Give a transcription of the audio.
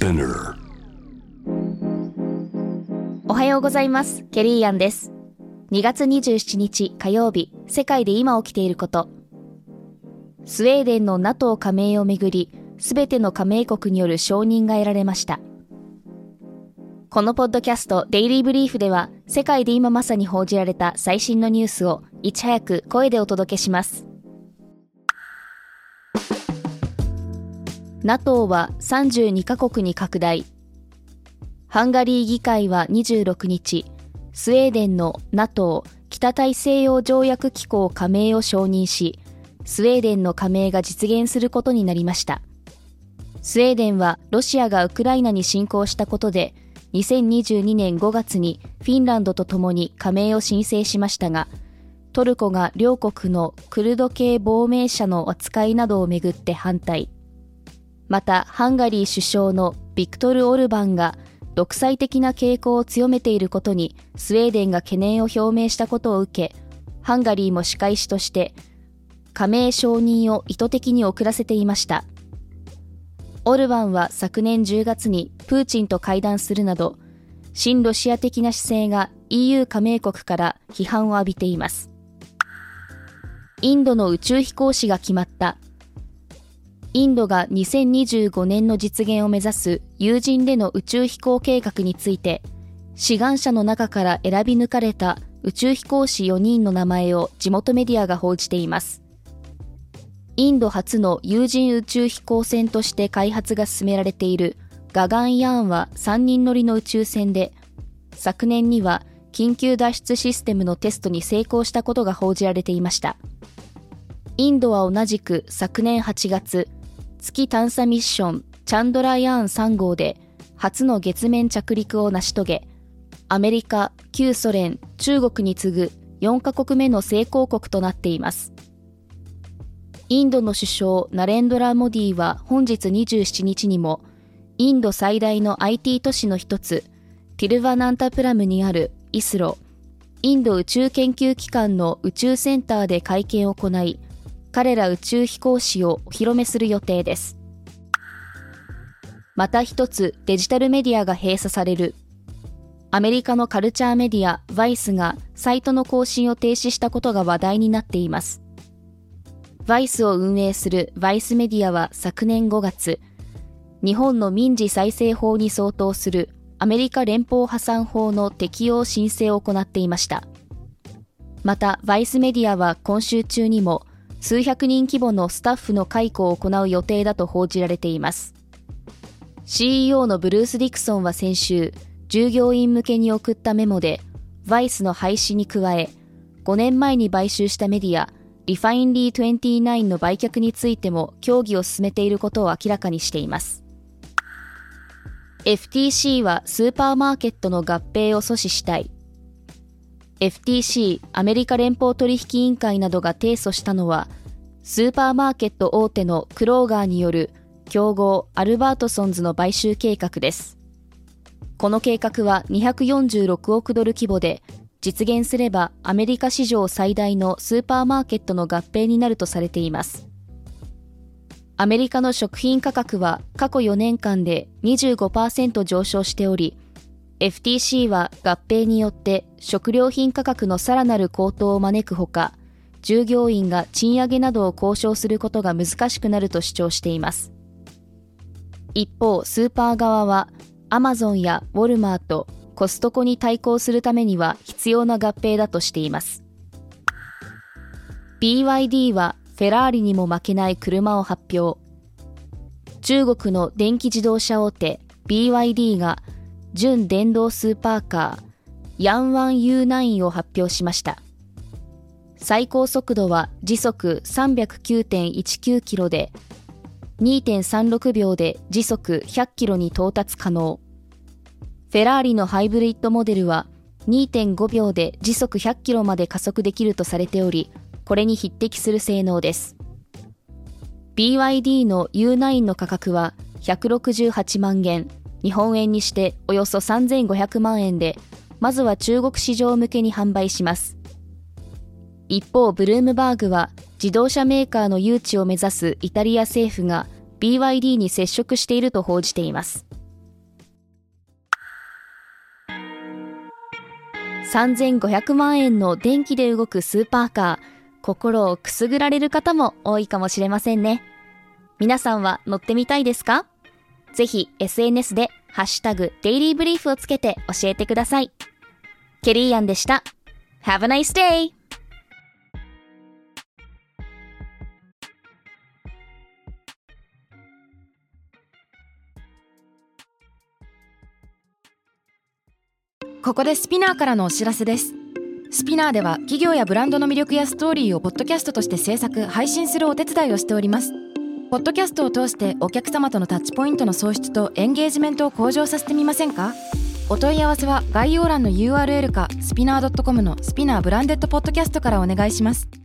Spinner。 おはようございます。ケリーアンです。2月27日火曜日、世界で今起きていること。スウェーデンの NATO 加盟をめぐり、すべての加盟国による承認が得られました。このポッドキャストデイリーブリーフでは、世界で今まさに報じられた最新のニュースをいち早く声でお届けします。NATO は32カ国に拡大。ハンガリー議会は26日、スウェーデンの NATO 北大西洋条約機構加盟を承認し、スウェーデンの加盟が実現することになりました。スウェーデンはロシアがウクライナに侵攻したことで、2022年5月にフィンランドとともに加盟を申請しましたが、トルコが両国のクルド系亡命者の扱いなどをめぐって反対。また、ハンガリー首相のビクトル・オルバンが独裁的な傾向を強めていることにスウェーデンが懸念を表明したことを受け、ハンガリーも仕返しとして加盟承認を意図的に遅らせていました。オルバンは昨年10月にプーチンと会談するなど、親ロシア的な姿勢が EU 加盟国から批判を浴びています。インドの宇宙飛行士が決まった。インドが2025年の実現を目指す有人での宇宙飛行計画について、志願者の中から選び抜かれた宇宙飛行士4人の名前を地元メディアが報じています。インド初の有人宇宙飛行船として開発が進められているガガンヤーンは3人乗りの宇宙船で、昨年には緊急脱出システムのテストに成功したことが報じられていました。インドは同じく昨年8月、月探査ミッションチャンドラヤーン3号で初の月面着陸を成し遂げ、アメリカ、旧ソ連、中国に次ぐ4カ国目の成功国となっています。インドの首相ナレンドラ・モディは本日27日にも、インド最大の IT 都市の一つ、ティルバナンタプラムにあるイスロ、インド宇宙研究機関の宇宙センターで会見を行い、彼ら宇宙飛行士をお披露目する予定です。また一つデジタルメディアが閉鎖される。アメリカのカルチャーメディアバイスがサイトの更新を停止したことが話題になっています。バイスを運営するバイスメディアは昨年5月、日本の民事再生法に相当するアメリカ連邦破産法の適用申請を行っていました。また、バイスメディアは今週中にも数百人規模のスタッフの解雇を行う予定だと報じられています。CEO のブルース・ディクソンは先週、従業員向けに送ったメモで、バイスの廃止に加え、5年前に買収したメディア、リファインリー29の売却についても協議を進めていることを明らかにしています。FTC はスーパーマーケットの合併を阻止したい。FTC アメリカ連邦取引委員会などが提訴したのは、スーパーマーケット大手のクローガーによる競合アルバートソンズの買収計画です。この計画は246億ドル規模で、実現すればアメリカ史上最大のスーパーマーケットの合併になるとされています。アメリカの食品価格は過去4年間で 25% 上昇しており、FTC は合併によって食料品価格のさらなる高騰を招くほか、従業員が賃上げなどを交渉することが難しくなると主張しています。一方、スーパー側はアマゾンやウォルマート、コストコに対抗するためには必要な合併だとしています。BYD はフェラーリにも負けない車を発表。中国の電気自動車大手 BYD が純電動スーパーカーヤンワン U9 を発表しました。最高速度は時速 309.19 キロで 2.36 秒で時速100キロに到達可能。フェラーリのハイブリッドモデルは 2.5 秒で時速100キロまで加速できるとされており、これに匹敵する性能です。BYD の U9 の価格は168万元、日本円にしておよそ3500万円で、まずは中国市場向けに販売します。一方、ブルームバーグは自動車メーカーの誘致を目指すイタリア政府が BYD に接触していると報じています。 3500万円の電気で動くスーパーカー、心をくすぐられる方も多いかもしれませんね。皆さんは乗ってみたいですか？ぜひ SNS でハッシュタグデイリーブリーフをつけて教えてください。ケリーアンでした。Have a nice day! ここでスピナーからのお知らせです。スピナーでは企業やブランドの魅力やストーリーをポッドキャストとして制作・配信するお手伝いをしております。ポッドキャストを通してお客様とのタッチポイントの創出とエンゲージメントを向上させてみませんか？お問い合わせは概要欄の URL かスピナー .com のスピナーブランデッドポッドキャストからお願いします。